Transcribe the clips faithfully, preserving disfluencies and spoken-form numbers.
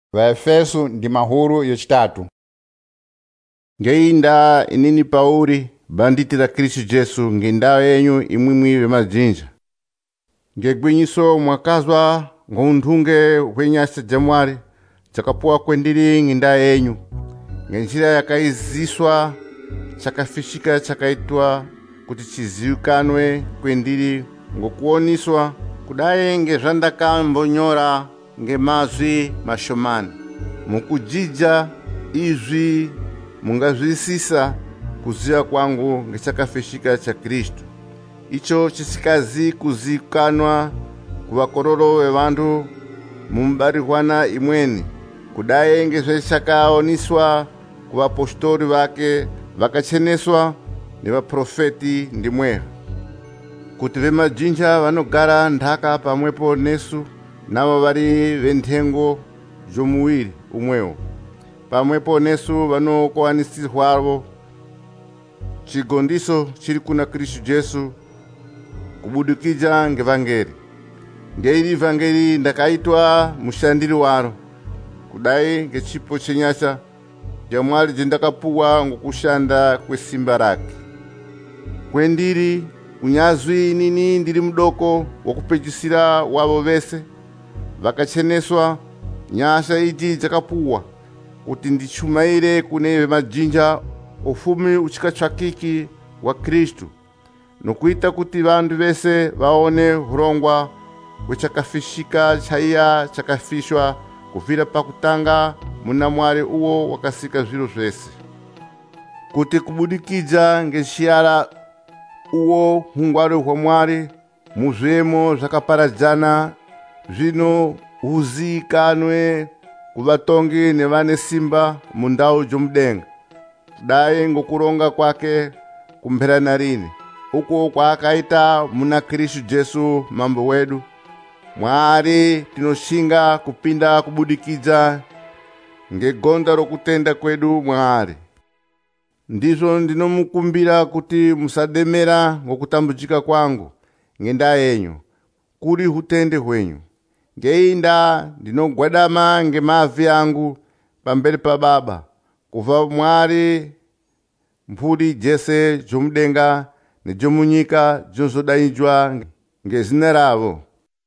Vaefeso ndi mahulu yachitatu. Ngeinda inini Pauli banditira Kristu Jesu ngendawo yenyu imwimwi vemajinja ngegwinyiso mwakazwa ngonthunge hwenyasa jamwali chakapuwa kwendiri nginda yenyu ngenjira yakaiziswa chakafishika chakaitwa kuti chiziukanwe kwendiri ngokuoniswa kudaye ngezvandakambonyora ngemazwi mashomani mukujija izvi mungazwisisa kuziva kwangu ngechakafishika cha Kristu icho chisikazi kuzikanwa kuvakororo vevantu mumbarihwana imweni kudaye ngezvechakaoniswa kuvapostori vake vakacheneswa nevaprofeti ndimweha kuti vemajinja vanogara ndhaka pamwepo nesu navo vari venthengo zvomuwiri umwewo pamwepo nesu vanokwanisirwavo chigondiso chiri kuna Kristu Jesu kubudikidza ngevangeli ngeiri vangeli ndakaitwa mushandiri waro kudai ngechipo chenyasha jamwali jendakapuwa ngokushanda kwesimba rake kwendiri unyazwi nini ndiri mudoko wakupechisira wavo vese vakacheneswa nyasha iji dzakapuwa kuti ndichumaire kune vemajinja ufumi uchikatsvakiki wa Kristu nokuita kuti vantu vese vaone urongwa hwechakafishika chaiya chakafishwa kubvira pakutanga muna Mwari uwo wakasika zviro zvese kuti kubudikidza ngechiyara uwo hungwari hwa Mwari muzvemo zvakaparadzana zvino huzikanwe kuvatongi nevane simba mundau dzomudenga kudai ngokuronga kwake kumphera rini uko kwaakaita muna Kristu Jesu mambo wedu Mwari tinoshinga kupinda kubudikidza ngegonda rokutenda kwedu Mwari ndizvo ndinomukumbira kuti musademera ngokutambudzika kwangu ngenda yenyu kuri hutende hwenyu ngeinda ndinogwadama ngemavi angu pamberi pa Baba kuva Mwari mphuri jese jomudenga nejomunyika jonzodaidzwa ngezina ravo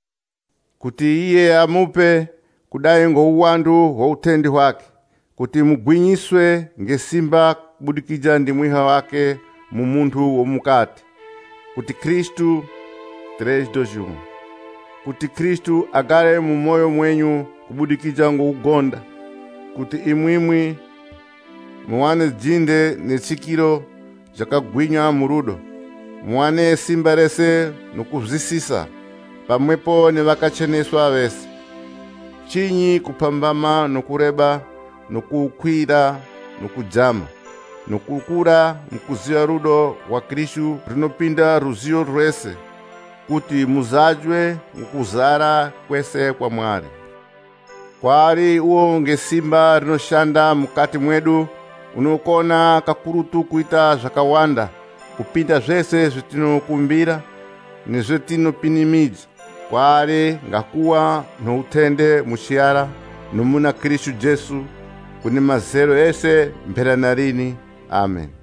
kuti iye amupe kudai ngouwandu hwautendi hwake kuti mugwinyiswe ngesimba kubudikidza ndi mwiha wake mu munthu womukati kuti Kristu trezdojumu kuti Kristu agare mu moyo mwenyu kubudikidza ngokugonda kuti imwimwi muwane dzinde netsikiro zvakagwinya murudo muwane simba rese nokuzwisisa pamwepo nevakacheneswa vese chinyi kupambama nokureba nokukwira nokudzama nokukura mukuziva rudo wa Kristu rinopinda ruzivo rwese kuti muzadzwe mukuzara kwese kwa Mwari kwari uwo ngesimba rinoshanda mukati mwedu unokona kakurutu kuita zvakawanda kupinda zvese zvetinokumbira nezvetinopinimidza kwari ngakuwa noutende muchiyara nomuna Kristu Jesu kune mazero ese mphera rini. Amen.